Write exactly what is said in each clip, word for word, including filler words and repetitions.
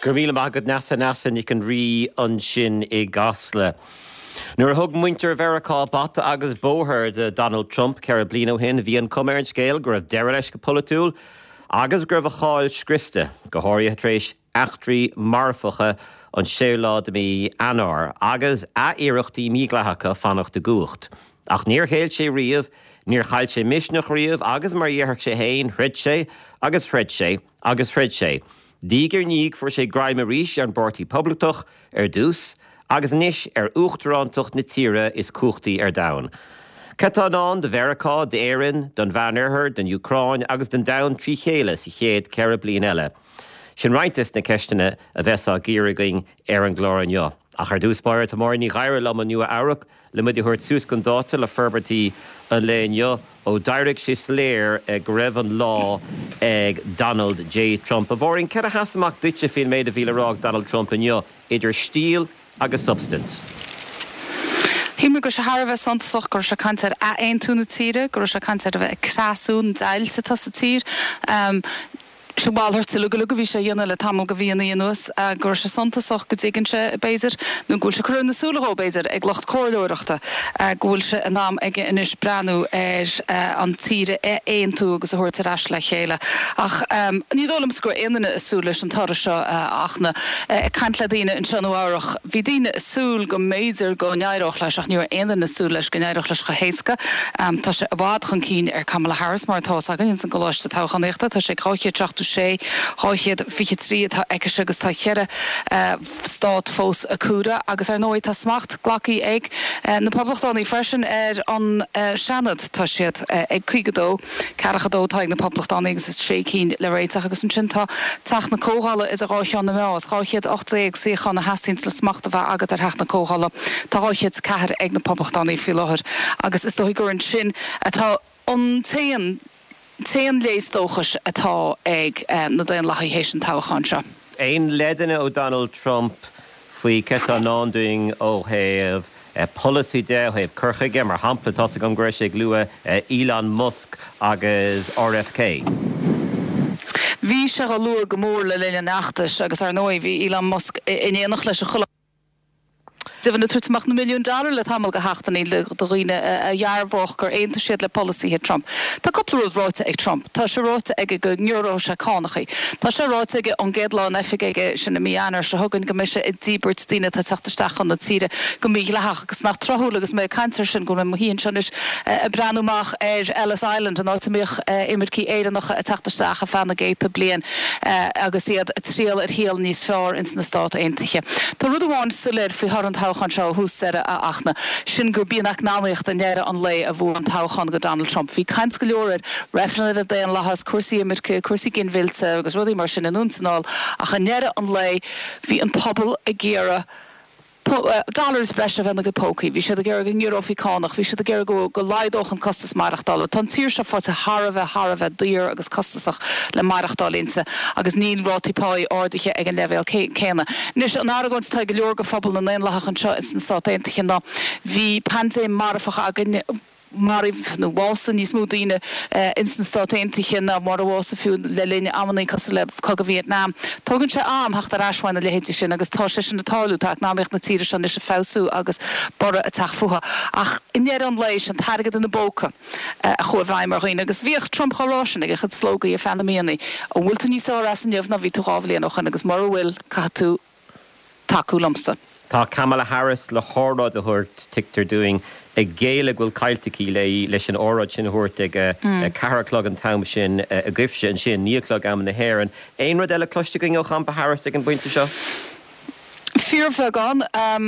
Gurmíle agad nasa nasa ní can rí an sin I gasla. Nuair a thug muintear Veracá bata agus bóthir de Donald Trump ceithre bliain ó hin, bhí an cumair an scéal gur raibh deireadh leis go polatúil, agus gur raibh a cháil scriste, go háirithe tar éis achtraí marfacha an séolá de mí anar, agus a iirechtaí míglaithacha fannach de gúcht. Ach níor chéil sé riamh, níor chail sé misneach riamh, agus mar dhéarach sé héin, thrid sé, agus thrid sé, agus thrid sé. Dígur níg fuair sé graim a rís ar an bortaí poblachach ar dús, agus níis ar uachtarántocht na tíre is cúchtaí ar domhan. Catánán de Veracá, de Éireann, don Bhean-Iarthar, den Ucráin, agus den domhan trí chéile sa chéad ceithre bliain eile. Sin rointas na ceistena a bheitá gíreagaing ar an glór anneo. Ach ar dúspáir tá mar ní ghaire le an nua áireach, le muid thuirt sús gan dáta le ferbertí an léineo ó daireach sé sléir ag raibh an lá ag Donald J. Trump. A bhórin cead a hasamach duite fin méid a bhíle rág Donald Trump anneo, idir stíl agus substance. Hímar gur se Harbheith santasach gur se cantar a ein túna tíre, gur se cantar a bheith crasún dailsa tá sa tír. Um, Se báilthir til go go bhí sé dhéana le tamil go bhíonna dhéanús a gur se santasach go dtígann se béidir nó gúil se crunna súlaá béidir ag locht cóirleoireachta gúil se an nám ag inis breanú ar an tíre éon tú agus a thuirt aráis le chéile. Ach ní dólam gur aonanna isú leis an tar seo achna cant le daine in seanúárach. Bhí daine isúil go méidir go neaireach leis ach níor aonanna isú leis go neaireach leis go héasca. Tá sé a bhád chun cín ar Kamala Harris mar tá agan san go láiste táchanéachta, tá sé cáiche teachú sé háiad fiche trí tá eice agus tá cheire stát fós a cúra agus ar nóid tá smacht glacií ag na poblachtánaí freisin ar an seanad tá siad ag chuigadó ceachadó tá ag na poblachtánaí agus is sé cín le réiteach agus an sin tá teach na cóhála is a ráisián na meás ráiad ochtaag siochan na hastíns le smacht a bheith agad ar heach na cóhála tá ráiad ceathir ag na poblachtánaí fi láthir agus is dóigh gur an sin atá an taon Téan léisdóchas atá ag na daon leithééis an táchán seo. Ein ledanna ó Donald Trump faoi cetanán doing ó héamh policy de ó héamh curchaige mar hampla tá go gréis ag lua Elon Musk agus R F K. Bhí se go lua go mór le leile nachtas agus ar nóid bhí Elon Musk in éanach leis a chula. Dyfyn y trwytach na miliwn dollar le tamil go hachtan i le dogine a jaarwoch gur einta siad le policy he Trump. Tá coplúd ráte ag Trump. Tá se ráte ag go neuro se cánachaí. Tá se ráte ag an géadlá nefig ag sin na mianar se thugann go meise i díbert tíine tá teachtaisteach an na tíre go mí lethach agus nach trothúla agus mé cancer sin go mo híonn sin is a breanúach ar Ellis Island an átamíoch imircí éireannach a teachtaisteach a fanna géita blian agus iad a tríal ar híal níos fearr ins na stát aontaithe. Tá rud amháin sulir fao thar an táchan seo húsere a achna. Sin gur bíon ach náíocht an éire an lei a bhú an táchan go Donald Trump. Bhí caint go leorid refranad a déan lehas cuasaí imirce cuasaí cin bhilse agus rudí mar sin an únsanál ach an éire an lei bhí an pobl a géire dollars breise bhena go pócaí, bhí siad a ggéir an Eurofiánach, bhí siad a ggéir go go leidóch an costas marachtála. Tá tíir se fáte Harbheith Harbheith dír agus costasach le marachtálinsa agus níl rátípáí áirithe ag an levéil céna. Nis an ágant tá go leor go fphobal na naon lechach an seo is an sátaintacha ná bhí panté marfacha agan Marif no Watson níos mú daoine instant státaintacha na mar bhása fiú le líne amnaí cos le cog a Vietnam. Tugann sé am hecht ar aismáin le héidir sin agus tá sé sin na táú tá náíocht na tíre sin is se fású agus bara a tafucha. Ach inéar an leiis an targad in na bóca a chuir bhaim mar chuoine agus bhíoh Trump chorásin ag chud slógaí a fanamíanaí. An bhfuil tú níos árás an neamh na bhí tú gábhlíonach agus mar bhfuil catú taú lamsa. Tá Kamala Harris le hárád a thuirt tictar doing a géala bhfuil cailteaí le leis an óráid sin thuirt ag a caraclog an tam sin a gcuimhse an sin níoclog am na hhéireann. Éon rud eile cloisteing ó Champa Harris ag an buinte seo? Fearfeh gan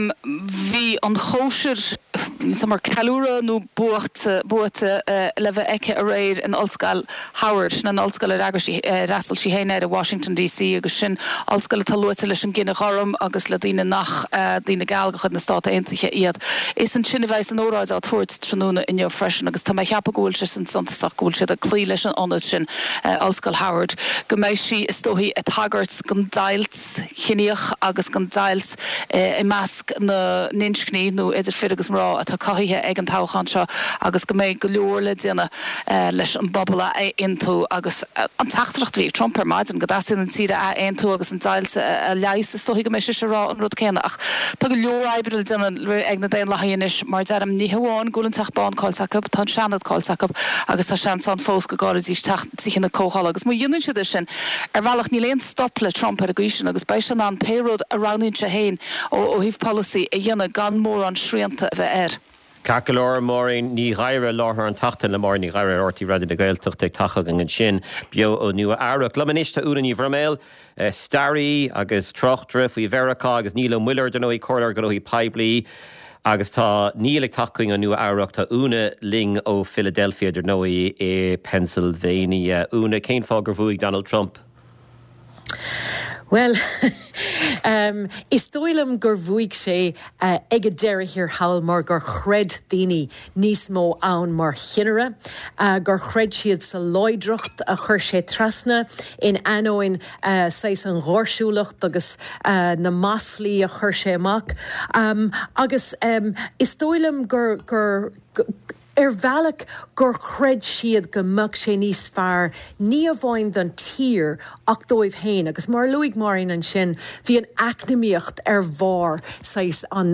bhí an chóisiir mar calúra nó buachta buata le bheith eice a réir an Ollscoil Howard na Ollscoil ar agus rastal sí héine a Washington D C agus sin Ollscoil talúta leis an gine chom agus le dtíine nach dtíine galgachad na státa aontaithe iad. Is an sinna bheith an óráid á tuairt tróna in neo freisin agus tá cheappa gúil se san santasach gúil siad a clí leis an anad sin Ollscoil Howard. Go méid si is tóí a tagart gan dailt chineoch agus gan dailt agus i measc na ninscní nó idir fi agus mrá atá caithe ag an táchan seo agus go méid go leor le déanana leis an bobbala é intú agus an taachtracht bhí Trumpar maidin go dasin an siad a aonú agus an dailte a leis is soí go mé se rá an rud céine ach tá go leor eibreil déanana ag na déon lehaíis mar dearm ní hamháin gúlann teachbáin cáilteach tá seanad cáilteach agus tá sean san fós go gáir dí sich na cóáil agus mu dionann siad sin ar bhealach ní léon stop le Trump ar a gcuisisin agus béis an payroad a raninn se héin ó híh policy a dhéanana gan mór an srianta a bheith air. Cacolóir mórin ní ghaire láthair an tachtain le mór ní ghaire ortaí raidir na gailteach ag tachagan an sin bio ó nua airach. Lemanista úna ní bhraméil Starry agus trochtra faoi Veracá agus Níl Miller den ó í cóir go í Paiblí agus tá níl ag tachaing an nua airach tá úna ling ó Philadelphia der nóí é Pennsylvania. Úna céim fágur bhuaigh Donald Trump. Well, um, is dóilm gur bhuaigh sé uh, ag a deire hir hail mar gur chred daoine níos mó ann mar chinere, uh, gur chred siad sa loidreacht a chur sé trasna in anóin uh, sais an ghórsúlacht agus uh, na maslí a chur sé amach. Um, agus um, is dóilm gur gur Er bhealach gur chred siad go mbeadh sé níos fearr ní a bhain don tír ach dóibh héin agus mar luigh marín an sin bhí an eacnamaíocht ar bhar sais an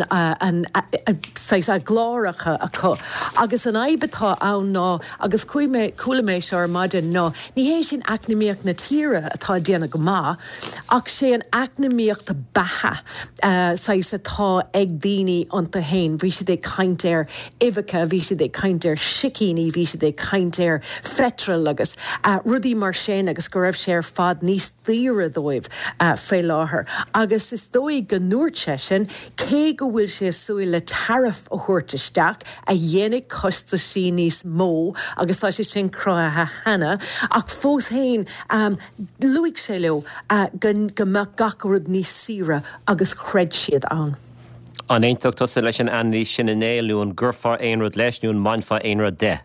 sais a gláracha a chu agus an aibatá ann ná agus coola mé seo ar maidin ná ní hé sin eacnamaíocht na tíre atá déanana go má ach sé an eacnamaíocht a batha sais atá ag daoine ionta héin bhí siad é caint ar ivica bhí siad é caint ar sicíní bhí siad é caint ar fetral agus uh, rudí mar sin agus go raibh sé ar fad níos tíre dóibh uh, fé láthair. Agus is dóigh go nuairte sin cé go bhfuil sé súil le taraf ó thuirteisteach a dhéananig costa sí níos mó agus tá sé sin crátha hena ach fós héin um, luigh sé leo uh, go mbeadh gach rud níos síre agus chred siad an. An éintach tusa leis an anlí sin in éilú an ggurfá éonrad leis nú an mainfá éonrad de.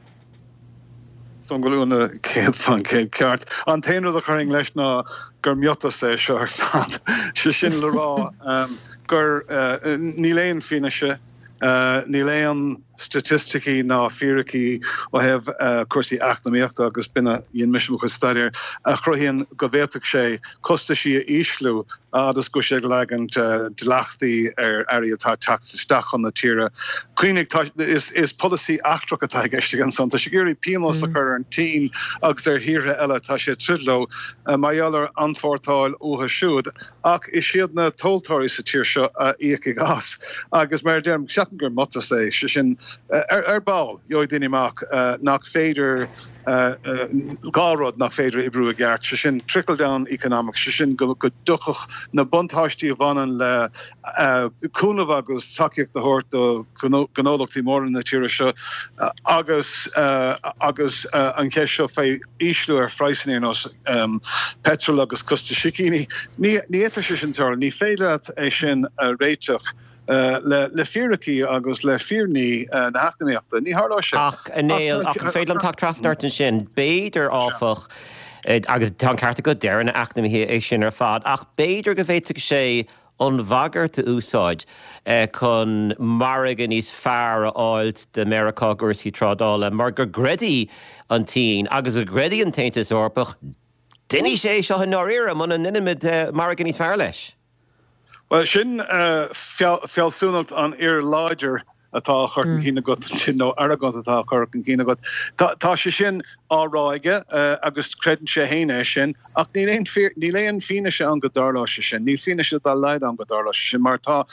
Son goúna céad fan céad ceart. An téanrad a chuing leis ná gur miota sé seo ar fad. Se sin le rá um, gur uh, ní léon fine se, uh, ní léon statistici ná fíraí ó heh uh, cuasaí eacnamaíocht agus bina íon misisiú chu staidir a chruhíonn go bhéteach sé costa sí a íslú agus go sé legant uh, delachtaí ar airí atá teachtasteach an na tíre. Cuoinnig is, is policy achtrach atá gceiste an san. Tá sé gurí píamos a chur an tí agus ar híre eile tá sé tridlo uh, maiallar anfortáil uatha siúd ach is siad na toltóirí sa tír seo a íoc i gas agus mar derm seapan gur mota sé se sin Uh, er, er ball, joid dini maak, uh, nach féidir uh, uh, gálrod nach féidir ibrú a gert, se sin trickle-down economics, se sin go, go duchach na buntáistí a bhanan le uh, cúnamh agus saciach de hort do gnólachtaí mór na tíre seo, uh, agus, uh, agus uh, an ceis seo fé íslú ar freisin os um, petrol agus costa sicíní. Ní éta se sin tar, ní féile é sin uh, réiteach Uh, le, le fíraí agus le fíorní uh, na heachnaíochta, ní hardá sé. Ach, a néil, ach an féile an tacht trasnart an sin, béidir áfach agus tá carta go deir na eacnamaí é sin ar fad, ach béidir go bhhéiteach sé an bhagar de úsáid uh, chun margan níos fearr a áilt de Americá gursaí trádála, mar gur gredí an tí agus a gredí an taintas orpach, duine sé seo an nóíire man an inimid uh, margan níos fearr leis. Well, sin uh, fialsúnalt an ir láidir atá chuirn hína got sin nó aragat atá chuirn hína got. Tá sé sin áráige uh, agus credan sé héine sin, ach ní léon fine se an godarlá se sin, ní fine se dá leid an godarlá se sin, mar tá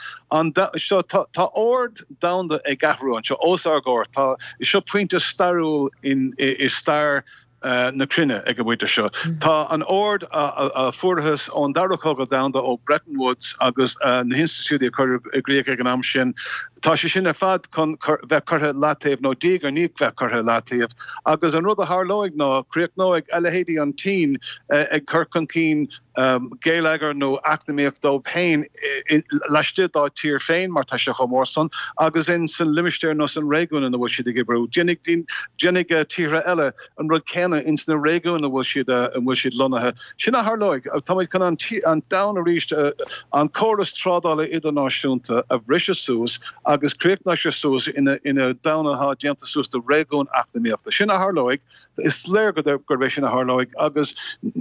tá ord damda ag gahrúin, se ósargóir, tá is seo puinte starúil in is star Uh, na crinne ag go bhide seo. Tá an ord a fuarthas ón darachá go damda ó Bretton Woods agus uh, na Institute a chur agréag ag an am sin. Tá sé sin ar fad chun bheith curtha látaobh nó díag ar níag bheith curtha látaobh, agus an rud a tharlóig ná, críoch nóig eilehéadí an tí ag cur chun cín um, géileagar nó acnaíocht dó pein leiste dá tír féin mar tá se chomórson agus in san limisteir nó san réún an bhfuil siad ag brú. Dénig dénig tíre eile an rud cena in sna réún a bhfuil siad an bhfuil siad lonathe. Sinna Harlóig táid chun an da a ríist an choras trádála idirnáisiúnta a bhrisise sús agus créicnáise sús ina ina danatha déanta sús de réún acnaíochta. Sinna Harlóig is léir go gur bhééis sinna Harlóig agus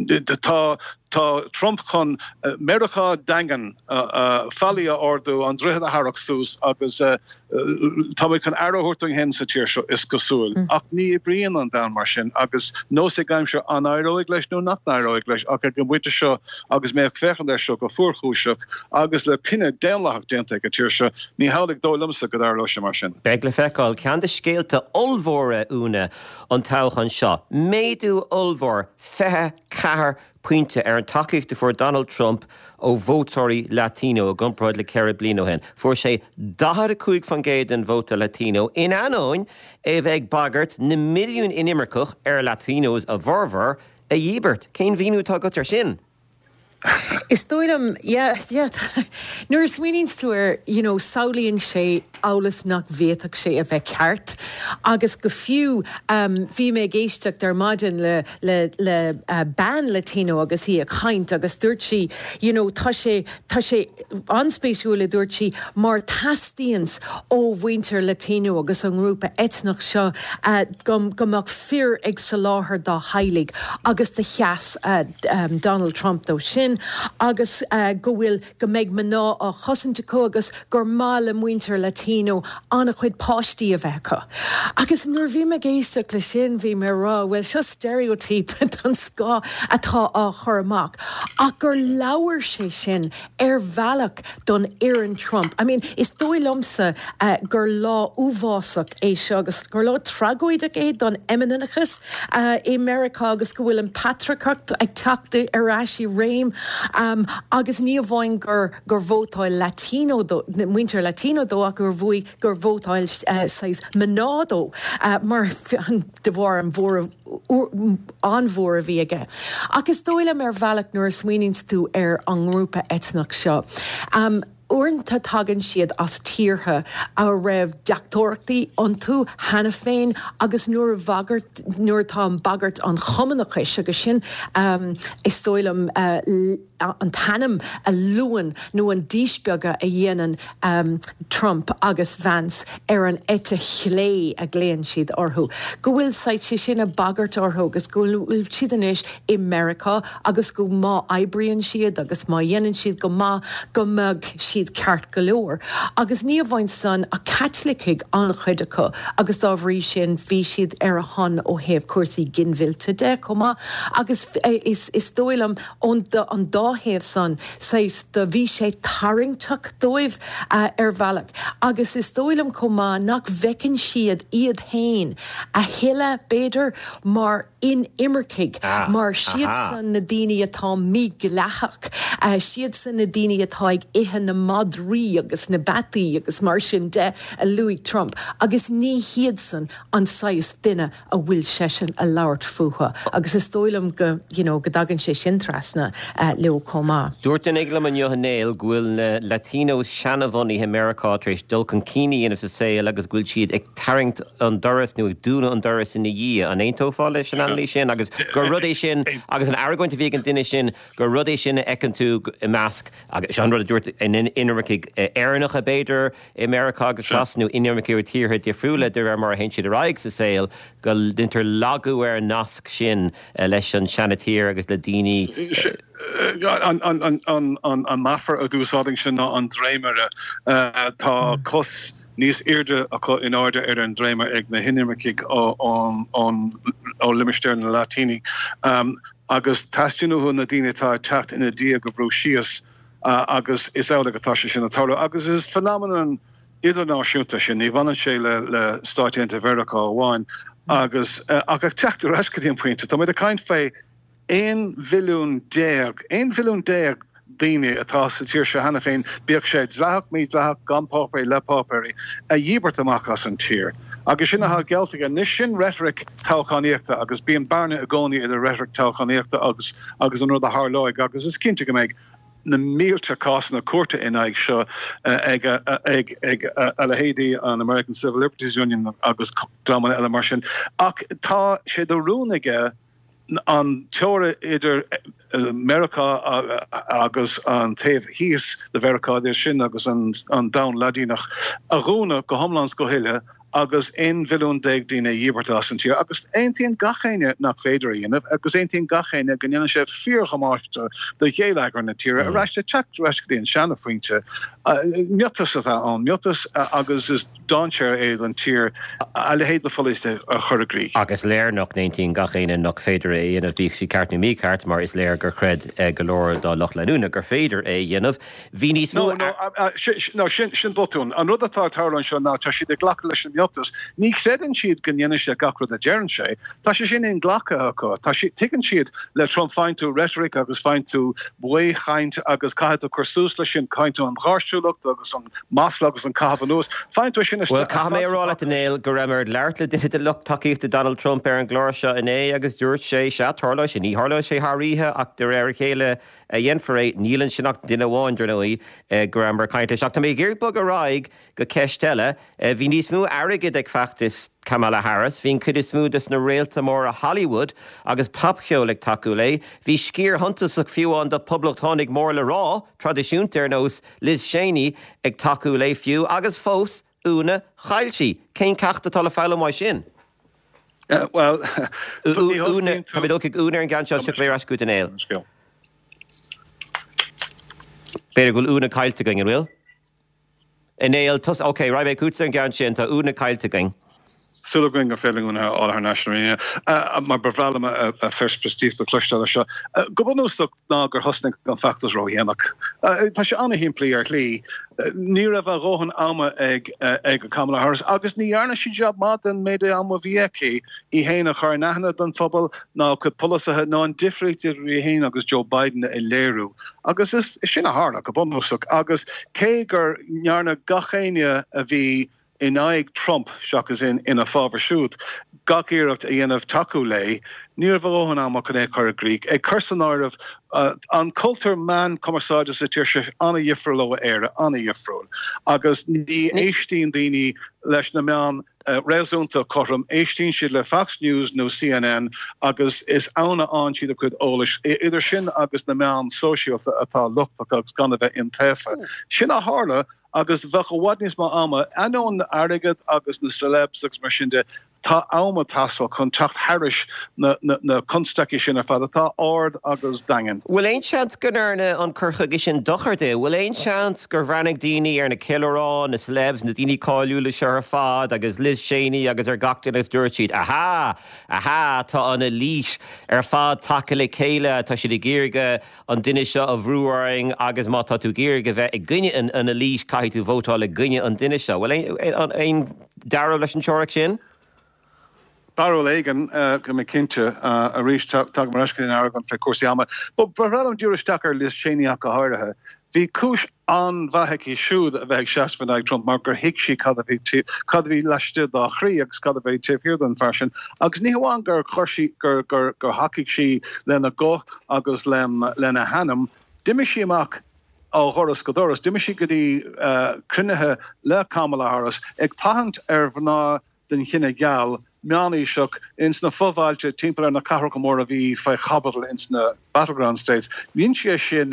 tá Tá Trump chun uh, Mercha dangan uh, uh, fallia ordu an drihad a harach sús agus uh, uh, tá chun airthúirting hen sa tíir seo is cosúil. Mm. Ach ní bríon an dan mar sin agus nó sé gaim seo an airóig leis nó nach airóig leis ach go buite seo agus mé fechan der seo go fuórchúiseach agus le cinenne déanlach déanta go tíir seo ní hálig dólamsa go ar loise mar sin. Beg le feicáil cean de scéalta olmhóra úna an táchan seo. Méadú olmhór fethe cethar puinte ar an takeíocht for Donald Trump ó vótóirí Latino a gomráid le ceithre bliain ó hen. Fuair sé dahar a cúig fan géad an vóta Latino in anóin é bheith bagart na milliún inimircach ar Latinos a bharmhar a dhíbert. Cén bhíonú tá go tar sin? Is dóilem, yeah, yeah. Nuair swinings túir, you know, saolaíonn sé álas nach bhéadach sé a bheith ceart, agus go fiú um, bhí mé géisteach dar maidin le, le, le uh, ban Latino agus hí a chaint agus dúirt si, you know, tá sé, tá sé anspéisiúla dúirt si mar tastíons ó bhaintear Latino agus an grúpa etnach seo uh, gom, gomach fear ag sa láthair dá heilig agus de cheas uh, um, Donald Trump dó sin agus uh, go bhfuil go méid maná a chosanta có agus gur mála muintear Latino anna chuid páistí a bheitcha. Agus nuair bhí me géisteach le sin bhí me rá bhfuil seo stereotyp an scá atá á chur amach. Ach gur leabhar sé sin ar bhealach don Éireann Trump. I mean, is dóilomsa uh, gur lá uásach é seo agus gur lá tragóideach é don eminenachas uh, i America agus go bhfuil an patricacht ag teachta arráisí réim. Um, agus ní bháin gur gur vótáil Latino do, muintear Latino dó a gur bhuaí gur vótáil uh, sais manádó uh, mar de bhar an bhór anmhór a bhí aige. Agus dóile mar bhealach nuair swinings tú ar an grúpa etnach seo. Um, Uirnta tagann siad as tíortha a raibh deachtóireachtaí an tú hena féin agus nuair bhagart nuair tá an bagart an chomanachis agus sin um, is dóilem uh, an tanam a luan nó an dísbeaga a dhéanaan um, Trump agus Vance ar an éite chlé a gléann siad orthú. Go bhfuil said si sin a bagart orthú agus go bhfuil siad inis i America agus go má eibríonn siad agus má dhéanann siad go má go mbeadh siad ceart go leor. Agus ní bhaint san a catlicaigh an chuidecha agus dábhrí sin bhí siad ar a hon ó héamh cuasaí ginmhillte de comá agus is, is dóilem ón an dáhéamh san sais de bhí sé tarringteach dóibh uh, ar bhealach. Agus is dóilem comá nach bhecinn siad iad hain a hiile béidir mar in imirciig ah, mar siad aha. San na daoine atá mí gleachach uh, siad san na daoine atá ag ihe na Madrí agus na Batí agus mar sin de a Louis Trump agus ní hiad san an sais duine a bhfuil sé sin a labhart fuha agus is dóilem go, you know, go dagann sé sin trasna uh, leo comá. Dúirt in iglam an Johannéil gúil na Latinos seanahhaní America trééis dulcan cíní in sa saoil agus gúil siad ag taringt an doras nó ag dúna an doras in na dhí an éontófáil leis an anlí sin agus gur rudé sin agus an airgóint a bhí an duine sin gur rudé sin ecan tú i measc agus sean rud a dúirt in inarmiciigh éarnach a béidir America agus sasnú inarmiciigh tíortha deafriúla de mar hen siad a raig sa saoil go dintar lagú ar nasc sin leis an seanatír agus le daoine an an an an an an mafar a dúsáing sin ná an dréimere tá cos níos irde acu in áde ar an dréimer ag na hinimiigh ó ó limisteir na Latini um, agus taistúú na daine tá techt ina dia go brú sios uh, agus is ála go tá sin na tála agus is phenomenon idirnáisiúnta sin ní bhanan sé le le stáitianta Veracá bháin agus uh, agus techt ar eiscadíon pointe tá muid a caiint fé ein bhiliún déag, ein bhiliún déag daine atá sa tíir se hena féin beag sé dleach mí dleach ganpápéir lepápéirí a dhíbert amach as an tír. Agus sinna ha geltige ní sin rhetoric táchaníochta agus bíon barne a gcónaí idir rhetoric táchaníochta agus agus an rud a thláig agus is cinnte go méid na mílte cás na cuarta in ag seo ag ag ag a lehéadí an American Civil Liberties Union agus dáman eile mar sin ach tá sé do rúnaige an teore idir America agus an taobh híos de Veracáidir sin agus an an dam ladínach a rúna go homlands go hiile agus ein vilún deag dína dhíbert as an tír, agus eintíon gachéine nach féidir dhéanamh, agus eintíon gachéine gannne sé fíor chamáiste de dhéalagar na tíre, a reiste techt reiscdaíon seanna faointe. Miotas atá an, miotas agus is dáinseir é an tír a le héad le foléiste a chur a grí. Agus léir nach eintíon gachéine nach féidir é dhéanamh bíag sí ceart na míceart, mar is léir gur cred go leor dá Loch Leanúna gur féidir é dhéanamh. Bhí níos mó No sin sin botún, an rud atá tarlann seo ná tá si de ghlach leis an miotas, ní credan siad gannne sé gacrad a dearan sé, tá sé sin in ghlacha acu, tá si tuigeann siad le Trump fáin tú rhetoric agus fáin tú bué chaint agus caiith a chursús lei sin caiintú an ghárstúlacht agus an másla agus an cahanús. Fáin tú sin Well, cá mé rála in éil go raibh leart le duine de lucht takeíocht de Donald Trump ar an glóir seo in é agus dúirt sé se tarla sin ní tharla sé tharíthe ach de réir chéile a dhéanfaréid nílann sinach duine bháin dúnaí go raibh mar caiinte seach tá mé ggéirbog a ráig go ceistelle bhí níos mú airigid ag feachtas Kamala Harris, hín cud is smúdas na réalta mór a Hollywood agus papcheolig taú lé, hí scír huntasach fiúán de poblachtánig mór le rá, tradiisiúntar nós Liz Cheney ag taú lé fiú agus fós úna chailsí. Cén ceachta tal a fáil mai sin? Well, úna, tá bidul ag úna an ganseo se léir ascút in éil. Béir gúil úna caiilte gang an bhfuil? In éil, tus, ok, raibh cútsa an gan sin tá úna caiilte gang. Sullivan feeling all her national media. Uh, my brother, a, a first prestige the cluster show. Governors look nager hustling on factors ro yenak. Tasha Anna him player Lee. Near of a rohan alma egg egg Kamala Harris. August ni yarna she job mat and made the alma vieki. I hena her nahna done fubble. Now could pull us a non differentiated rehain August Joe Biden a leru. August is shina harna governors look. August Kager yarna gachenia a v. In aig Trump shakas in in a fáver shoot gakíirecht a dhéanamh taú lé níor bhóhan am can é chur Greek a cursanar of uh, an culture man commerciáidir a tíir se anna dhifriúil lo éire anna dhifriúil agus ní éistín daoine leis na meán uh, réúnta chom éistín siad le Fox News nó C N N agus is anna an siad a chud ólis idir sin agus na meán sóisialta atá luchtach agus gan bheith in tafa. Sin a hála agus bhecha ma ama anón airigad agus na celebs agus mar sin de tá alma tasal chun tacht Harris na na na constaci sin a fada tá ord agus dagen. Bhfuil éon seans gonarna an curcha sin dochar de, bhfuil éon seans gur bhreannig daoine ar na Killerán, na celebs, na daoine cáiliú le sear fád agus Liz Cheney agus ar gachtain is dúirt siad aha, aha, tá an a lís ar fád take le céile tá siad i ggéirge an duine seo a bhrúaring agus má tá tú ggéirge bheith ag gcuine an a lís caiith tú vótáil le gcuine an duine seo. Bhfuil éon darú leis an teoiric sin? Barrow Lagan go me kinte a rí tag marasca in Aragon fe cuasama, but bradam dúristeachar Liz Cheney a go háirithe. Bhí cúis an bhaitheici siúd a bheith seaasfan ag Trump mar gur hiic sí cad a bhí leiste dá chrí agus cad a bheith tíobhhiúd an farsin, agus ní hamháin gur chuirsí gur gur gur haic sí lena go agus lena hanam, diimi sí amach á Horace Godoras, diimi sí go dtí crunethe le Kamala Harris ag taithint ar bhná den chinne geall meanaí seach ins na fóbháilte timpeall ar na carach mór a bhí fe chabatal ins na battleground states. Bhíonn sé sin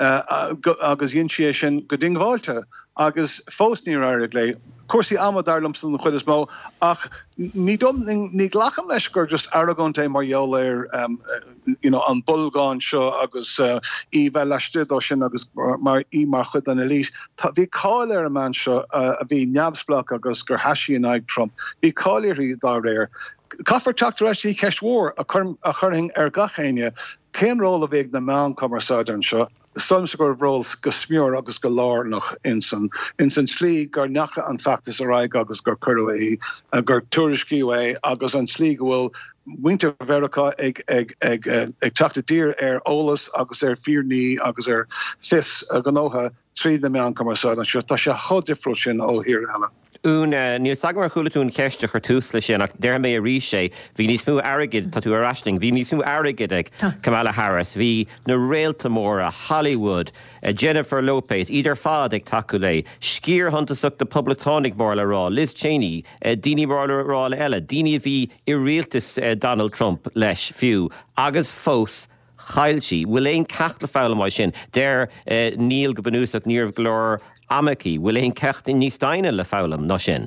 agus dhéonn sé sin go dingháilte agus fós níor airigh le. Cuasaí amadarlam san chuid is mó ach ní dom ní ghlacham leis gur just arrogante mar jóir um, you know, an bulgáin seo agus uh, í bheith leiste ó sin agus mar í mar chud an elís. Bhí cáil ar a man seo uh, a bhí neamsblach agus gur haisí an ag Trump. Bhí cáileirí dá réir. Caafar teachtar éis í ceist mhór a churing ar gachéine cén ról a bhéh na meán commerceáidir an seo. Some go roles go smeor agus go lár noch insan. Insan slí gur necha an factus a raig agus gur curé, gur tuairiscí agus an slí gohfuil winter Verica ag ag ag ag tata dear ar ólas agus ar fearní agus ar fis a ganóha trí na meán commerceáil an seo tá se chodifriúil sin ó hir hela. Ún níl sagmar chuúlaún ceiste chu túsla sin ach deir mé a rí sé, hí níos mú airigid tá tú arráisting, hí níos mú airigid ag Kamala Harris, hí na réalta móra, Hollywood, uh, Jennifer Lopez, idir fád ag taú lé, scír hantasach de Publictánic mór le rá, Liz Cheney, uh, Dini mór le rá le eile, Dini bhí i rialtas uh, Donald Trump leis fiú, agus fós chailsí, bhfuil éon cecht le fála mai sin, déir uh, níl go banúsach níor glór Amaki, bhfuil éon cecht in níos daine le fálam ná sin?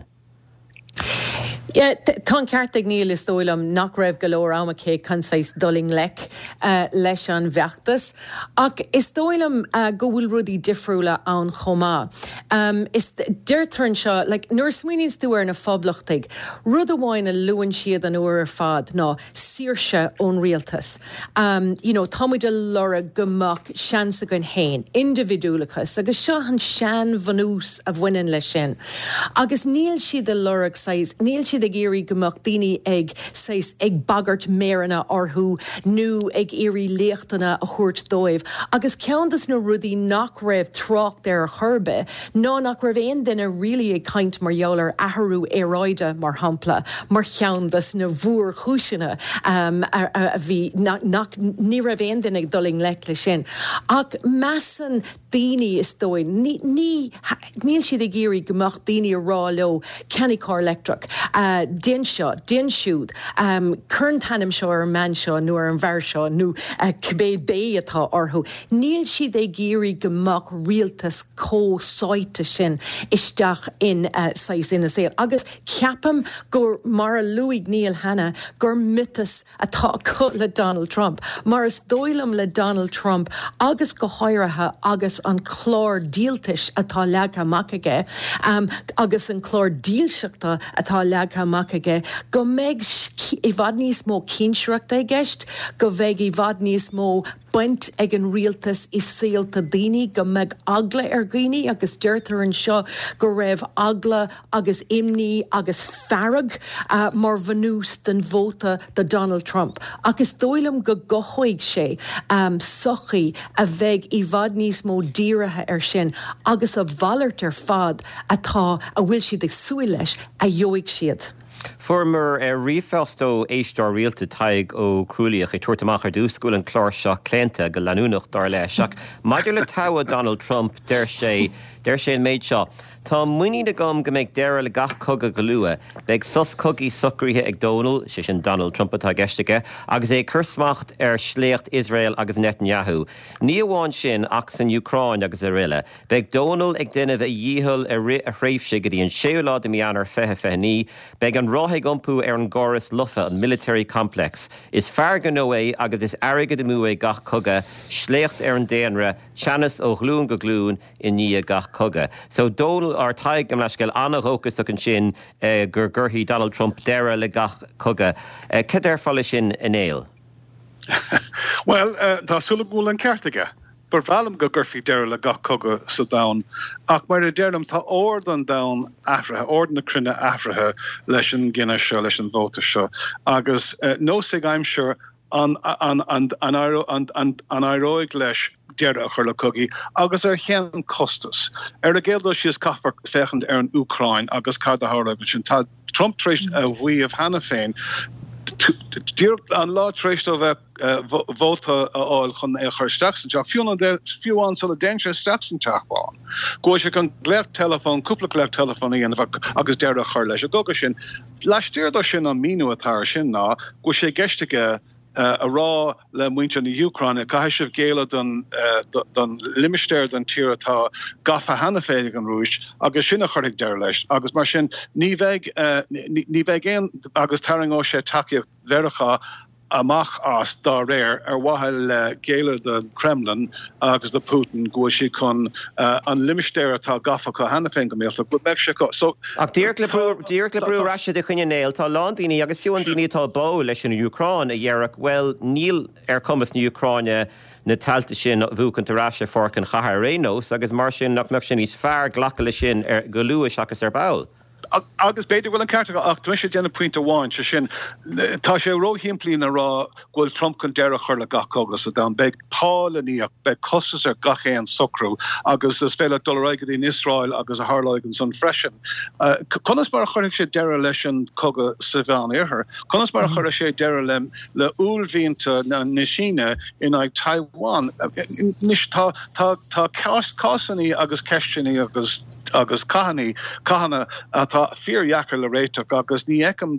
Yeah, tá ceartag níl is dóilm nach raibh go leor amacé chunáis doling lec uh, leis an bheachtas. Ach is dóilm uh, go bhfuil rudí difriúla an chomá. Um, is deirtarn seo, like, nuair smuoinís tú ar na phoblachtaigh, rud amháin a luan siad an uair ar fad ná saoirse ón rialtas. Um, you know, támuid a lora gomach seansa gon hain, individualachas, agus seo an sean vanús a bhainean le sin. Agus níl siad a lorach sais, níl siad ag éirí gomach daoine ag sais ag bagart méranna orthú nó ag éirí léachtainna a chuirt dóibh. Agus ceantas na rudaí nach raibh trácht ar a churbe, ná nach raibh aon duine rilí ag caint mar jaolar athrú éráide mar hampla, mar cheantas na bhuair chúiseanna um, a, a, a bhí nach, nach, ní raibh aon duine ag doling lec le sin. Ach measan daoine is dóin, ní, ní, níl siad ag éirí gomach daoine a rá leo Kenny Car Electric. Uh, Din seo, din siúd, um, chun tannim seo ar man seo, nó ar an bhar seo, nó uh, cibé dé atá orthú. Níl siad ag géirí gomach rialtas cósáite sin isteach in uh, sais ina saoil. Agus ceapam gur mar a luigh níl hana gur mitas atá cut le Donald Trump. Mar is dóilm le Donald Trump agus go háirithe agus an chlár díaltais atá leagtha macaige, um, agus an chlár díalseachta atá leagtha macaige, go méid i bhfad níos mó cínsreachta ag gceist, go bheith i bhfad níos mó buint ag an rialtas i saolta daoine, go méid agla ar ghaoine agus deirtar an seo go raibh agla agus imní agus farrag uh, mar vanús den vóta de Donald Trump. Agus dóilm go gohoig sé um, sochaí a bheith i bhfad níos mó díirithe ar sin agus a bhallart ar fad atá a bhfuil siad ag súil leis a dheoigh siad. Former uh, rifestó éistar rialta taig ó crúliach i tuairtamach ar dúscúil an chlár seo clénta go leanúnach dar leis. Seach maidir le tawa Donald Trump der sé der sé méid seo. Tá muoine na gom go méid deire le gach coga go lua, beag sus cogaí sucríthe ag Donald, sé sin Donald Trump atá geisteige, agus é chursmacht ar sléocht Israel agus Netanyahu. Ní amháin sin ach san Ucrain agus a riile. Beag Donald ag duine bheith díhil a réimhse go dtí an séolá de mianar fethe fethe ní, beag an rothaigh iompú ar an góras lufa an military complex. Is fear go nó é agus is airige de mú é gach coga, sléocht ar an déanra, seanas ó glún go glún i ní gach coga. So Donald ar taig am leiscail anna rógus an sin uh, gur gurthaí Donald Trump deire le gach coga. Uh, Cid ar fáile sin in éil? Well, uh, tá súla gúil an ceartaige. Bur bhealm go gurfií deire le gach coga sa dain. Ach mar a deirm tá ord an dain afrathe, ord na crunne afrathe leis an gine seo, leis an bhóta seo. Agus uh, nó sig aimsir an an an an an an an aróig leis deire a chur le cogaí, agus ar chean costas. Ar a géaldó si is caithfar fechand ar an Ucrain agus cad a hála sin tá Trump tréis a bhuí of hana féin. Dúr an lá tréis ó bheith bhóta áil chun é chur stachsanteach, fiú an sola déintre stachsanteachháin. Go se an gléach telefón, cúpla gléach telefóní an agus deire a chur leis a goga sin. Leistíir sin an míú atá sin ná, go sé geisteige Uh, a rá le muinte na Ucraine, cai sibh géile don, uh, don limisteir don tíratá gafa hana féidir an rúis, agus sinna chuirigh deir leis, agus mar sin ní bheith uh, ní bheith géan agus taring ó sé takeíoh vercha amach as dá réir ar wathil uh, géile den Kremlin agus de Putin go si chun uh, an limisteir atá gafa chu hana féin go méalta, go meid se go. So, ach dír le brú raise de chuine néil tá lándaoine agus fiúan daoine tá bó leis in Ucrain a dhearach well níl ar cumas na Ucraine na talta sin bhúcan ráise forcan chathair rénos agus mar sin nach meach sin níos fearr ghlacha le sin ar go luas agus ar bail. agus beidir bhfuil an carta ach tu sé déanana puinte bháin se sin tá sé roihéimplín a rá ghfuil Trump chun deire chuir le gach agus a dá be pálaníach be costas ar gachéan socrú agus is féile doraigad in Israel agus a Harlaig an son freisin. Conas mar chuir sé deire leis an coga sa bhean éair. Conas mar chuir sé deire le le úlhínta na Nísine in ag Taiwan. Nis tá tá tá cásaní agus ceistení agus agus cahanní cahanna atá fíorheachar le réiteach agus ní eicem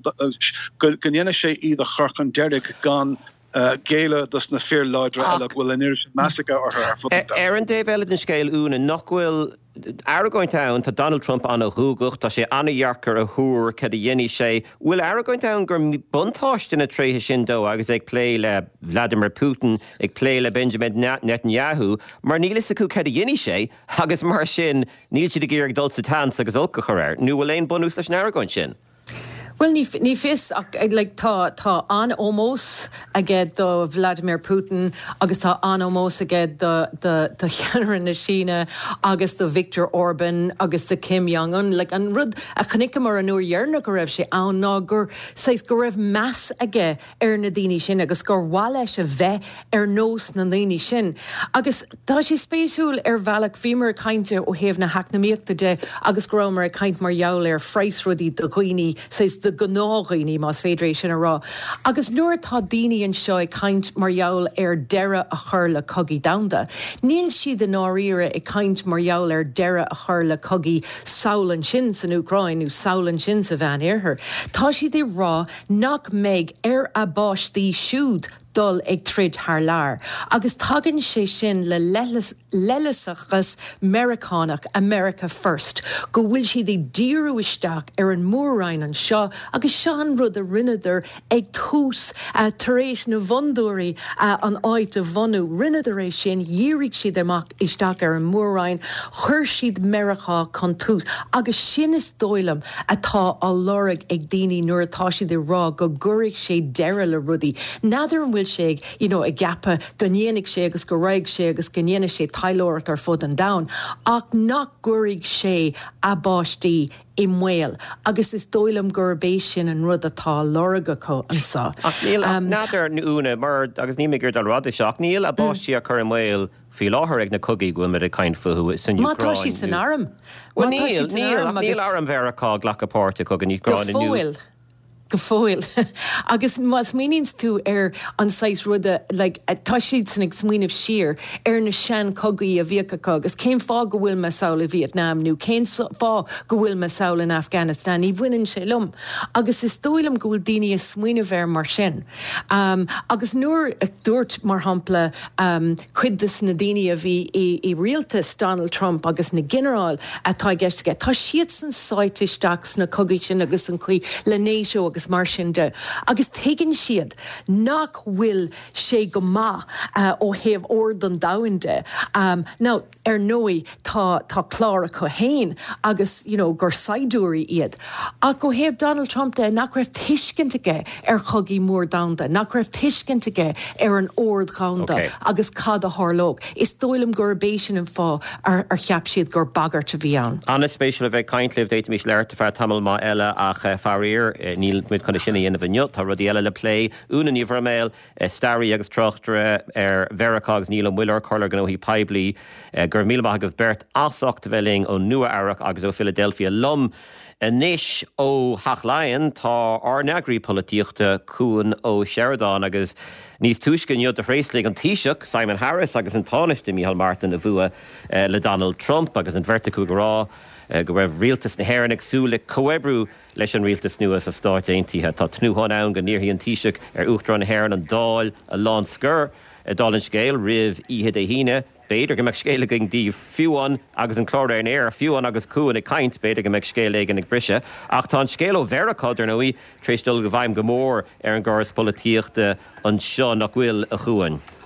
gannne sé iad a churchan deireadh gan géile dus na fear leidre eile bhfuil in iris measca ar ar fu. Ar an déh eile den scéil úna nachhfuil Aragon Town tá Donald Trump anna thuúgach tá sé annahearcar a thuair cad a dhéine sé bhfuil Aragon Town gur buntáiste na tréthe sin dó agus ag plé le Vladimir Putin ag plé le Benjamin Netanyahu mar nílas acu cad a dhéine sé agus mar sin níl siad a ggéir ag dul sa tan agus olca choir nu bhfuil éon bunús leis na Aragon sin. Well, ní, ní fis ach like, tá, tá an ómós aige do Vladimir Putin agus tá an ómós aige do cheanar na Síne agus do Viktor Orbán agus do Kim Jong-un like, an rud a chunicim mar an uair dhearna go raibh sé an ná gur sais go raibh meas aige ar na daoine sin agus gur bhá leis a bheith ar nós na daoine sin. Agus tá sé spéisiúil ar bhealach bhímar cainte ó héamh na haicnamíochta de agus go raibh mar a caint mar jaall ar freisrudí do ghoine sais de gnághine más féidiréis sin a rá. Agus nuair tá daoine an seo ag caint mar jaall ar deire a chur le cogaí damda. Níl siad an áíire ag caint mar jaall ar deire a chur le cogaí saolann sin san Ucrain ú saolann sin sa bhean éarthar. Tá siad i rá nach méid ar a báistí siúd dul ag trid haar lár. Agus tagann sé sin le lelasachas Americánach America First. Go bhfuil siad ag díú isteach ar an mórrain an seo agus sean rud a rinneidir ag tús uh, taréis na bhondúirí uh, an áit a bhanú rinneidir éis sin dhírig siad amach isteach ar an mórrain chuir siad Merachá chun tús. Agus sin is dóilam atá á lorag ag daoine nuair atá siad i rá go gcuirigh sé deire le rudaí. Nadidir an bhfuil sé, you know, a gappa gannénig sé agus go raig sé agus gannéine sé tailóirt ar fud an dain, ach nach gurig sé a báistí i mhail, agus is dóilam gurbéis sin an rud atá lorga có an sa. Ach níl um, nadidir úna mar agus ní gur dal rud seach níl a báistí a chur mhail fí láthir ag na cogaí go mar a caint fuú san Ucrain. Má tá sí san arm. Well níl níl níl arm verachá glachapáirte cogan ní Ucrain aniu. Go fóil. Agus mas mínins tú ar an sais ruda like, tá siad san ag smuoineh siar ar na sean cogaí a bhíocha agus céim fá go bhfuil me saoil i Vietnam nó céim fá go bhfuil me saoil in Afghanistan í bhaineann sé lum. Agus is dóilim go bhfuil daoine a smuoineh ar mar sin. Um, agus nuair ag dúirt mar hampla um, cuidas na daoine a bhí i, i rialtas Donald Trump agus na generál atá gceiste tá siad san sáitisteach na cogaí sin agus an chuí le NATO agus mar sin de. Agus tegann siad nach bhfuil sé go má uh, ó héamh ord an dainde. Um, now, ar nói tá, tá clár go héin agus, you know, gur saidúirí iad. Ach go héamh Donald Trump de nach raibh tuiscinteige ar chogaí mór damda, nach raibh tuiscinteige ar an ord ganda okay. agus cad a thorlóg. Is dóilim gur béisian an fá ar, ar cheap siad gur bagart a bhí an. Anna spéisial a bheith caintlibh déit mís leir fear tamil má eile ach farír níl mit chuna sinna dhéanamh inniu, tá rudí eile le play úna ní bhraméil starí agus trochtre ar verachás níl an bhuiir cholar gan ó hí peblií gur míle agah bert asocht bheling ó nua arach agus ó Philadelphia lum. Inis ó Hachlainn tá arneagraí polítíochta cúin ó Sheridan agus níos túiscin iad a rééislig an Taoiseach Simon Harris agus an táiste Micheál Martin a bhua uh, le Donald Trump agus an verticú go rá uh, go raibh rialtas na hhéireann agsúla coebrú leis an rialtas nuas a stáit aontithe tá tnúthán ann go níorthaí an Taoiseach ar uachtar na hhéireann an dáil a lán scur a dálinn scéil rih iad é híine beidir go meid scéile ging díobh fiúan agus an chlór an air fiúan agus cúin i caint beidir go meid scéile ag an ag brise ach tá an scéil ó verachad ar nóí tréisdul go bhaim go mór ar an gáras polítíochta an seo nach bhfuil a chuain.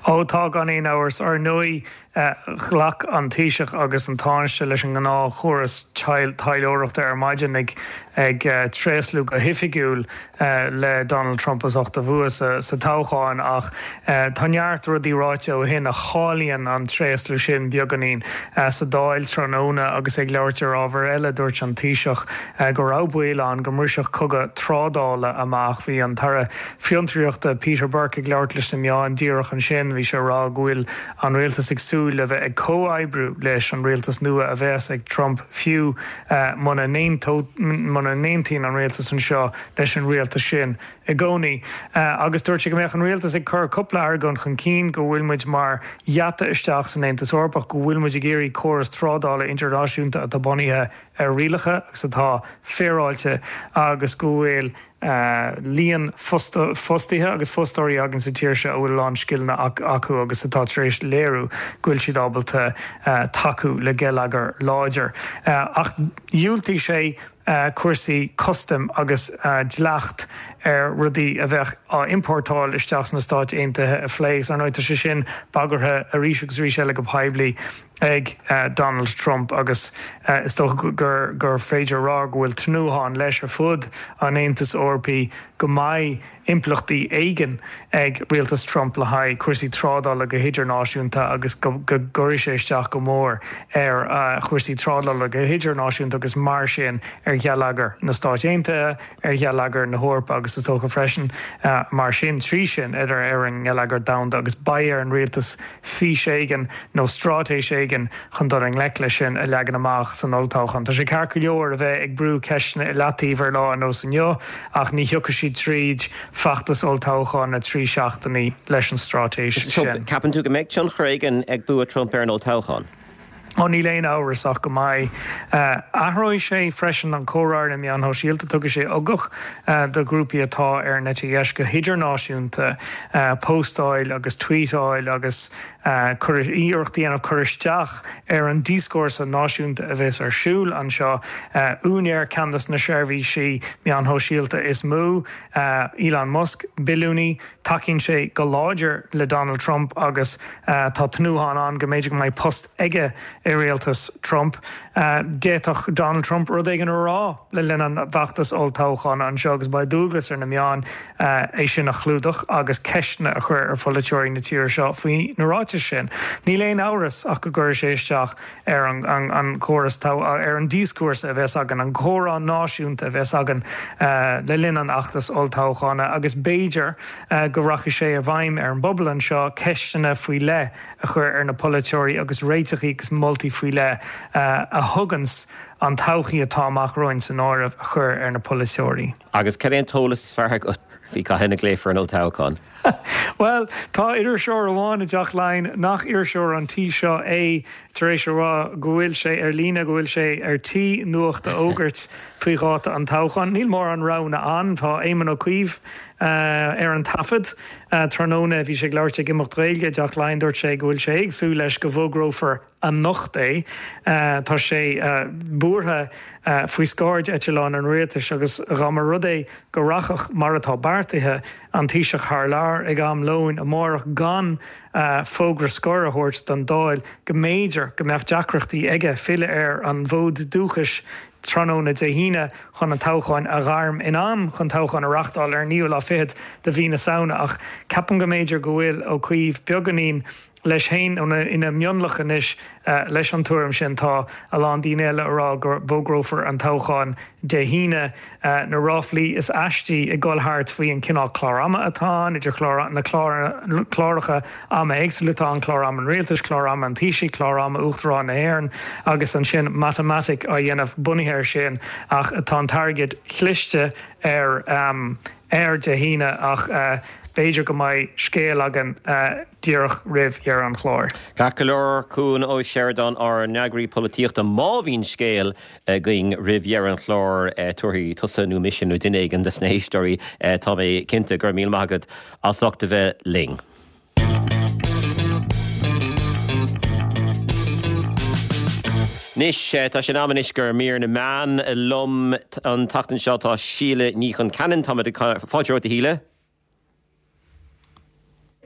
Ótá gan éon áhars ar nui chlach an tíiseach agus an táiste leis an gná choras taileoireachta ar maidin ag ag tréaslú go hifigiúil le Donald Trump as ochta bhua sa tácháin ach táneart rudí ráite ó hin a chálaíonn an tréaslú sin beaganín sa dáil tróna agus ag leirtear ábhar eile dúirt an tíiseach go rábhfuil an go mriseach cogad trádála amach bhí an tara fiontriíochta Peter Burke ag leir leis na meáin díreach an sin bhí se rá ghfuil an rialtas ag súil le bheith ag cóaibbrú leis an rialtas nua a bheits ag Trump fiú muna néontín an rialtas an seo leis an rialtas sin i gcónaí. Agus dúirt go méach an rialtas ag chur coppla argan chun cín go bhfuil muid mar jaata isteach san Aontas Eorpach go bhfuil muid géirí choras trádála internaisiúnta atá bunaithe ar rialacha agus atá féráilte agus go bhfuil Uh, líon fostaithe agus fostóirí agan sa tíirse ó bhfuil lán scilna acu agus atá trééis léirú gúil siad ábalta uh, taú le geileagar láidir. Uh, ach dúiltaí sé uh, cuasaí custom agus uh, dleacht ar rudí a bheith á importáil isteach na Stáit Aontaithe a phlééis an áite sé sin bagartha a rísegus rí eile go haibli ag uh, Donald Trump agus uh, is tócha gur gur féidir rá bhfuil trnúáin leis ar fud an Aontas Eorpaí go maith implachtaí éigen ag rialtas Trump le haid cuasaí trádála go hidirnáisiúnta agus go gurí sé isteach go mór ar uh, chuasaí trádála go hidirnáisiúnta agus mar sin ar ghealagar na Stáit Aontaithe ar ghealagar na Eorpa agus is tócha freisin uh, mar sin trí sin idir ar an ghealagar damda agus bair an rialtas fís éigen nó strátéis éigen chun dor an lecla sin a legan amach san oltáchan. Tá sé cear go leor a bheith ag brú ceisna i latíomhar lá an nó san jo ach ní thiocca siad tríd fachtas oltáchan na trí seachtaí leis an strátéis sin. Capan tú go méid John Chreigan ag bu a Trump ar an oltáchan? An ní léon áras ach go mai. Uh, Athróidh sé freisin an córáir na meán ho síalta tugadh sé agach uh, do grúpi atá ar na tíhéisce hidirnáisiúnta uh, postáil agus tweetáil agus uh, íorchtaí anmh choristeach ar an discórs an náisiúnta a bheits ar siúil an seo uh, únéir candas na seirbhí si meán ho síalta is mú uh, Elon Musk bilúní takeíonn sé go láidir le Donald Trump agus uh, tá tnúhan an go méidir go mai post aige i rialtas Trump. Uh, déach Donald Trump rud éigen rá le lenan bheachtas oltáchan an seo agus ba dúgus ar na meán uh, é sin a chlúdach agus ceisna a chuir ar folateirí na tíir seo faoi naráte sin. Ní léon áras ach go gur sé isteach ar an, an, an choras tá ar an discúrs a bheits agan an chórán náisiúnta a bheits agan uh, le linan achtas oltáchanna agus Beiidir uh, go rachi sé a bhaim ar an bobbal an seo ceisna faoi le a chuir ar na folateirí agus réiteachí agus multi faoi le uh, a thugans an tauchaí atáach roinn san áireamh a chur ar na polisóirí. Agus ceirén tólas feartha go bhí cá henna léifar an oltáchan. Well, tá idir seoir amháin a deach lein nach idir seoir an tí seo é tar éis rá go bhfuil sé ar lína go bhfuil sé ar tí nuachta ógurt faoi gáta an táchan. Níl mór an rána an tá éman ó cuimh uh, ar an tafad uh, tróna bhí sé gláirte gimocht réilge deach lein dúirt sé go bhfuil sé ag sú leis go bhógrófar an nocht é uh, tá sé uh, búrtha uh, faoi scáid Eiteláin an rialtas agus ramar rud é go rachach mar atá beartaithe an tíiseach thar ag am lóin a mórach gan uh, fógra scóir a thuirt don dáil go méidir go meach deacreachtaí aige fille ar an bhód dúchas tróna de híine chun an tácháin a gharm in am chun tácháin a rachtáil ar níú lá féad de bhí na saona ach ceapan go méidir go bhfuil ó cuimh beaganín leis hain ina mionlachan is uh, leis an túm sin tá a lán daoine eile ará gur bógrófar an tácháin de híine uh, na ráflí is eistí i ggóilthart faoi an cinál chlárama atá idir na chláracha ama éagsúlatá an chlárama an rialtas chlárama an tíisi chlárama uachtarrá na éireann agus an sin matematic a dhéanamh bunithéir sin ach atá targad chliste ar um, ar de híine ach uh, Beiidir go mai scéal agan uh, díoch rih ar an chlár. Ga go leor cún ó Sheridan ar neagraí políochta máhín scéal uh, going rih ar an chlár uh, tuairthaí tusanú mission nó duine an de sna históí uh, tá mé cinnte gur míl maigad a soachta bheith ling. Nis tá sin ammanis gur mír na meán lom an tatan seo tá síle ní chun canan tá fáilte a híle.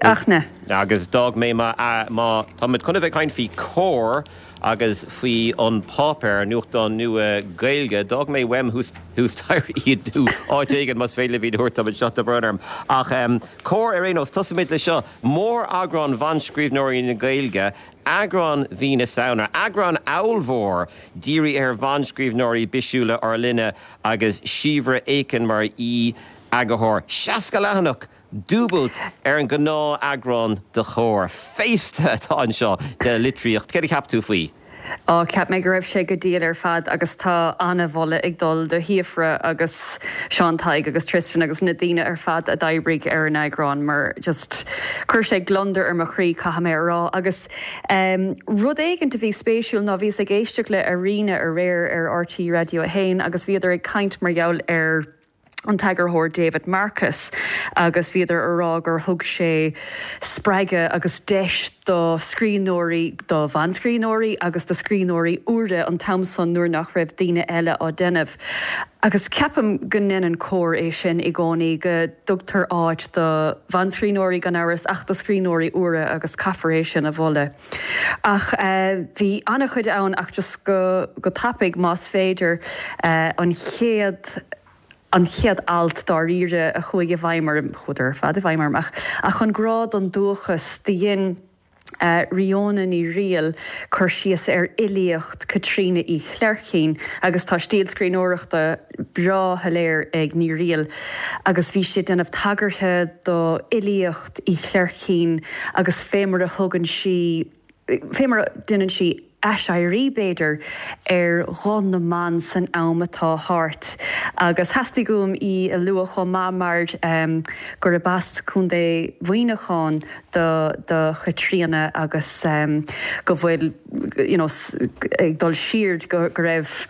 Achne. Agus dog mé má tá mit chuna bheith caiin fí cór agus fao an pápéir nucht an nua gailge, dog mé wem hús tair iad dú áitéigen mas féile bhí thuirt ab seach a brunarm. Ach cór ar réanamh tusamid le seo mór agran van scríbhnóirí na gailge, agran hí na saonar, agran aulmhór díri ar van scríbhnóirí bisisiúla ar linne agus síomhre écin mar í agathór. Seaca lehanach dúbalt ar an gná agran de chóir. Féiste tá an seo de litríocht. Céir capú faoi? Á ceap mé go raibh sé go díal ar fad agus tá anna bhla ag dul do hiafra agus Seantaig agus Tristan agus na dtíine ar fad a daibrig ar an agrán mar just chuir sé glundar ar mo chrí cha mé rá agus um, rud éigeanta bhí spéisiúil ná bhís ag éisteach le a riine ar réir ar R T é radio a hain agus bhíidir ag caint mar geall ar an taigarthóir David Marcus agus bhíidir ará gur thug sé spreige agus deis do scríbhnóirí do bhan scríbhnóirí agus do scríbhnóirí uairde an tamsan nuair nach raibh daoine eile á déanamh. Agus ceapam go ninn cór é sin i gcónaí go dugtar áit do bhan scríbhnóirí gan áras ach do scríbhnóirí uaire agus cafaréis sin a bhla. Ach bhí uh, anna chuid ann ach just go, go tapig más féidir uh, an chéad an chéad alt dá ríre a chuige bhaimar chuidir fad a bhaimarach a chun grád an dúchas dhéon uh, rióna ní rial chur síos ar ilíocht Caitríona í Chlercín agus tá stíalscríbhnóireachta bra haléir ag ní rial agus bhí si denmh tagarthe do ilíocht í Chlercín agus fémar a thugann si fémar dunan si Ashairí beidir ar ghon na man san ámatá hart. Agus hastig gom í a luach o mámard um, gur a bas chun dé bhuiineáin do, do Caitríona agus um, go bhfuil you know, ag dul siird go, go raibh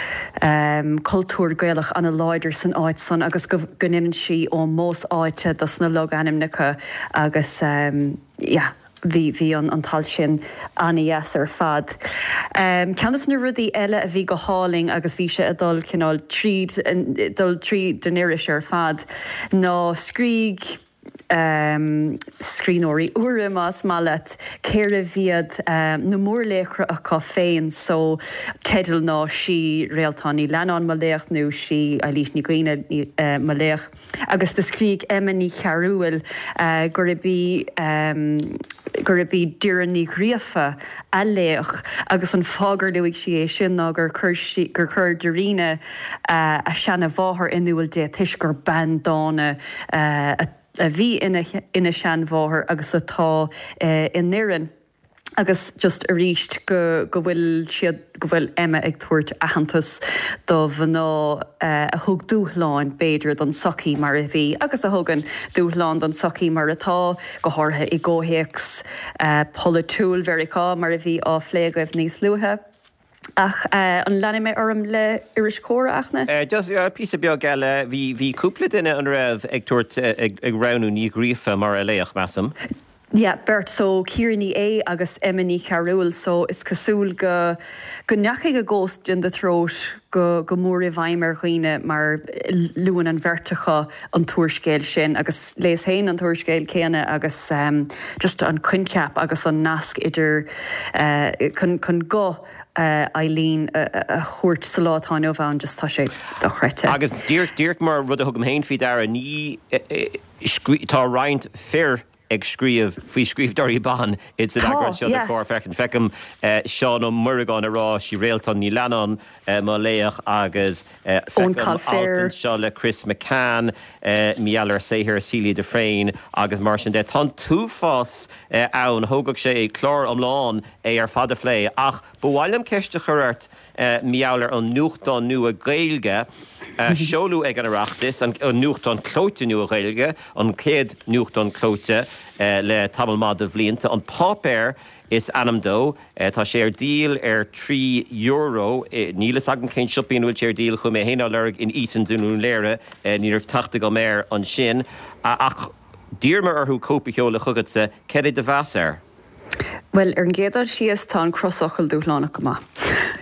um, cultúr gaelach an a láidir san áit san agus go gninnen si ó mós áite das na log animnica agus um, yeah, Bhí hí an an tal sin anías ar fad. Um, Ceannas na rudí eile a bhí go háling agus bhí sé a dul cinál tríd dul tríd denéiris ar fad ná scríg um, scríbhnóirí uaire más mallet céir a bhíad um, na mórléachra a cá féin so tedal ná si réaltáí leanán maléach nó si a lís ní gcuoine uh, maléach agus de scríg Emily Charúil uh, gur bí um, gur bí duran ní gríofa a léach agus an fágar luigh si é sin ná gur gur chur doríine uh, a seanna bháthar inúil dé tuis gur bandána uh, a a bhí ina, ina sean bháthar agus atá uh, in niran. Agus just a ríist go, go bhfuil siad go bhfuil Emma ag tuairt ahantas do bhaná uh, a thug dúthláin béidir don socí mar a bhí, agus a thugan dúthláin don socí mar atá go háirthe i ggóhéics uh, polytúil vericá mar a bhí á phléagaibh níos luathe. Ach uh, an lena mé orm le iris córa achna? Uh, just uh, pí beag eile hí cúpla duine an raibh ag tuairt uh, ag, ag ranú ní gríofa mar a léach measam. Yeah, Bert, so Kieran é agus Emily Carúil, so is cosúil go go neachig a ghost in the throat go go mór i bhaimar chuoine mar luan an bhirrtacha an tuairscéil sin agus léas hain an tuairscéil céine agus um, just an cuinceap agus an nasc idir uh, chun chun go Uh, Eileen a, a chuirt sa látá ó bhain just tá sé do chreite. Agus dírt dírt mar rud a thugam hain fi dar a ní tá roiint fear ag scríomh faoi scríbhdoirí ban it's an agran seo a cór fecin fecum seán ó muragán a rá sí réaltan ní leanan má léach agus fecum altan seo le Chris McCann míallar séhir Sílí de Fréin agus mar sin de tá túfás ann thugad sé ag chlár amláin é ar fada phlé ach bhhailm ceiste chuirt míallar an nuachtán nua gailge seolú ag an arachtas an nuachtán clóite nua gailge an céad nuachtán clóite Uh, le tabalmad a bhlíonta an pápéir is anam dó uh, tá sé ar díal ar trí euro uh, nílas agan cén siopíon bhfuil sé ar díal chum é héana lereg in ísan dúnún léire uh, níor tata go méir an sin uh, ach díirmar arthú cópa cheola chugadsa ceidir de bheas ar? Well, ar an géadar sios tá an crossochail dúthlána go má.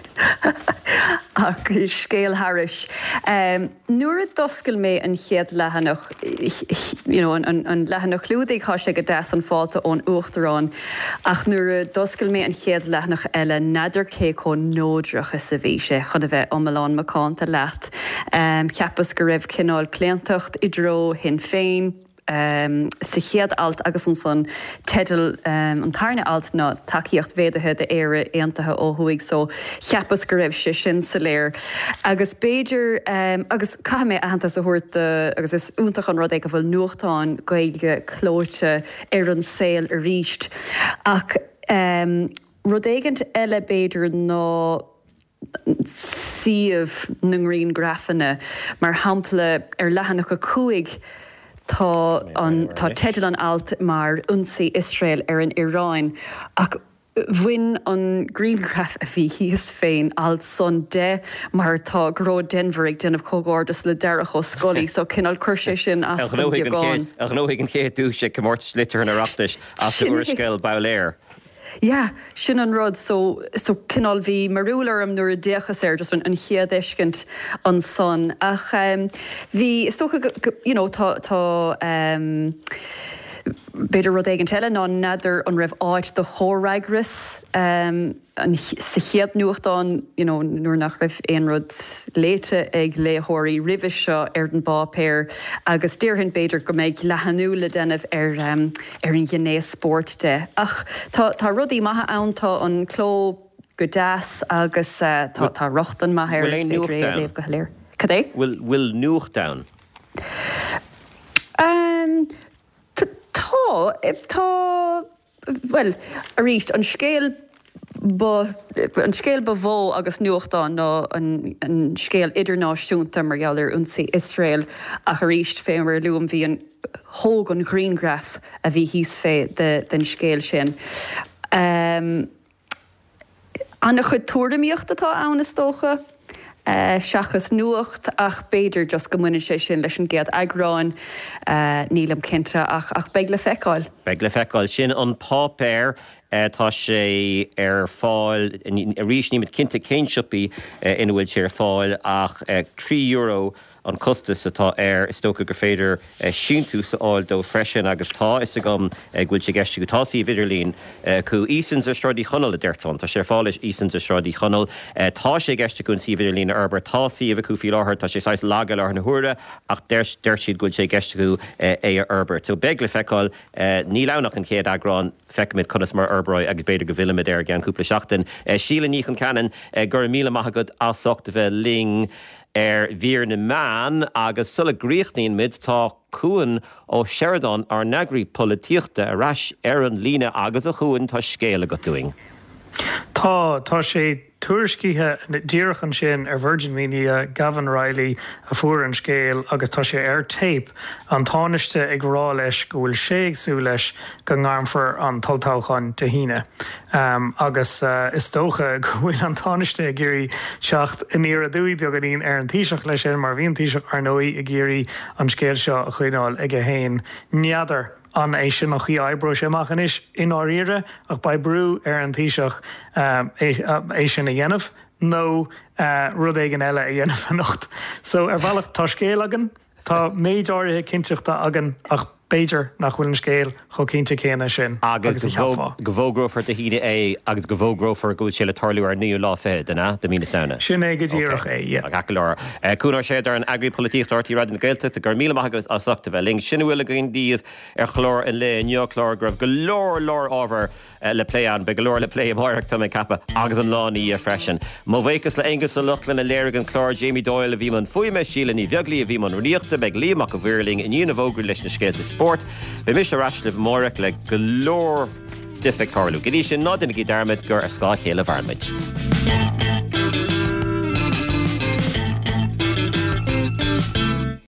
ach scéal Harris. Um, nuair a doscail mé an chéad lehanach you know, an, an lehanach clúdaigh há sé go deas an fáta ón uachtarrán ach nuair a doscail mé an chéad lehanach eile nadidir cé chun nódracha sa bhí sé chun a bheith omláán macánta leat. Um, Ceapas go raibh cinál cléantacht i dro hin féin, Um, sa chéad alt agus an son tedal um, an tarna alt ná takeíocht bhéideithe de éire aontathe ó thuig so cheapas go raibh sé sin sa léir. Agus Beiidir um, agus caiime ahananta sa thuirta agus is úntaach an rud ag go bhfuil nuachtáin gaeilge clóite ar an saoil a ríist. Ach um, rud éigent eile Beiidir ná siomh na ngrian grafanna mar hampla ar lehanach a cuaig Tá an tá teidir an alt mar unsaí Israel ar an Iráin ach bhain an Greengraf a bhí híos féin alt son de mar tá gró Denver ag denmh cógádas le dearach ó scoilí so cinál chuir sin as ach nó higann cé dú sé cummórta slitar an arachtas as uair scéil baléir. Ja, sin an rud so so cinál bhí marúlar am nuair a déchas air just an, an chiad eiscint an son. Ach um, bhí stocha you know, tá tá um, beidir rud éigen teile ná nadidir an raibh áit do chóraigras um, an sa chiad nuachtáin you know, nuair nach raibh éon rud léite ag léthirí ribh seo ar den bápéir agus tíorthann beidir go méid lehanú le denmh ar um, ar an ghinné sport de. Ach tá tá rudaí maithe anntá an cló go deas agus uh, tá tá rochtan maithir léomh go léir. Cadé? Will will nuachtáin? Um, Tá tá well a ríist an scéal ba an scéal ba bhó agus nuachtáin ná an, an scéal idirnáisiúnta mar geallar unsaí Israel ach a ríist fémar luam bhí an thóg an Greengraf a bhí híos fé de, den scéal sin. Um, Anna chud tuairimíocht atá ann is tócha. Uh, seachas nuacht ach beidir just go muine sé sin leis an géad agráin uh, nílam cintre ach, ach beag le feicáil. Beag le feicáil sin an pápéir uh, tá sé ar fáil a rís níimiid cinnte céinseopaí uh, ina bhfuil sé ar fáil ach uh, trí euro an costas atá air is tócha gur féidir uh, síntú sa áil dó freisin agus tá is a gom uh, ghfuil sé geiste go tásaí viidirlín uh, chu ísans a strádaí chonal a deirtán, tá sé fáilis ísans a strádaí chonal, uh, tá sé geiste chun sí viidirlín arbar tásaí a bh cúfií láthir tá sé sáis lagal ar na thuaire ach deir siad ghfuil sé geiste go é uh, arbar. Tó beag le feicáil uh, ní lenach an chéad agrán feicimid chunas mar arbráid agus beidir go bhfuilimid ar gan cúpla seachtain. Uh, síla níchan canan uh, gur míle maithagad asocht bheith ling ar bhír na man agus sulla gríochnaíon mid tá cuan ó Sheridan ar neagraí políochta a rais ar an líne agus a chuan tá scéala go doing. Tá tá sé tuairiscíthe díirichan sin ar Virgin Media Gavin Riley a fuair an scéal agus tá sé ar tape an táneiste ag rá leis go bhfuil sé agsú leis go ngáirmfar an taltáchan de híine. Um, agus uh, is dócha go bhfuil an táneiste a géirí seacht in íar a dúí beag aíon ar an tíiseach leis sin mar bhíon tíiseach ar nóí a géirí an scéal seo a chuineáil ag a héin neadar an é sin nach í ebro sé machchan is in áíre ach ba brú ar an tíiseach um, é sin a dhéanamh nó uh, rud éigen eile a dhéanamh a nocht. So ar bhealach tá scéal agan, tá méid áirithe cinteachta agan ach Beidir nach bhfuil an scéal cho cinnte céanna sin agus go bhógrófar de híine é agus go bhógrófar go sé le tarlú ar níú lá fé denna de mína saona. Sin é go ddíireach é a leir. Cúnar sé ar an agri polítíocht ortaí rad na Gaeilte gur míle agus asachta bheith ling sinna bhfuil a gin díomh ar chlór in le neolór gribh go leor leor ábhar le pléan be go leor le plé amthachta me cappa agus an lánaí a freisin. Má bhéchas le agus a luchlan a léir an chlár Jamie Doyle a bhí man fuoi me síla ní bheaglaí a bhí man riíochta beag líamach a bhirling in dhéanamh ógur leis na scéalta sport. Be mis a raslih mórach le golóir stiffig tarlú. Gidí sin nádinnig í dermid gur a scá chéile bharmid.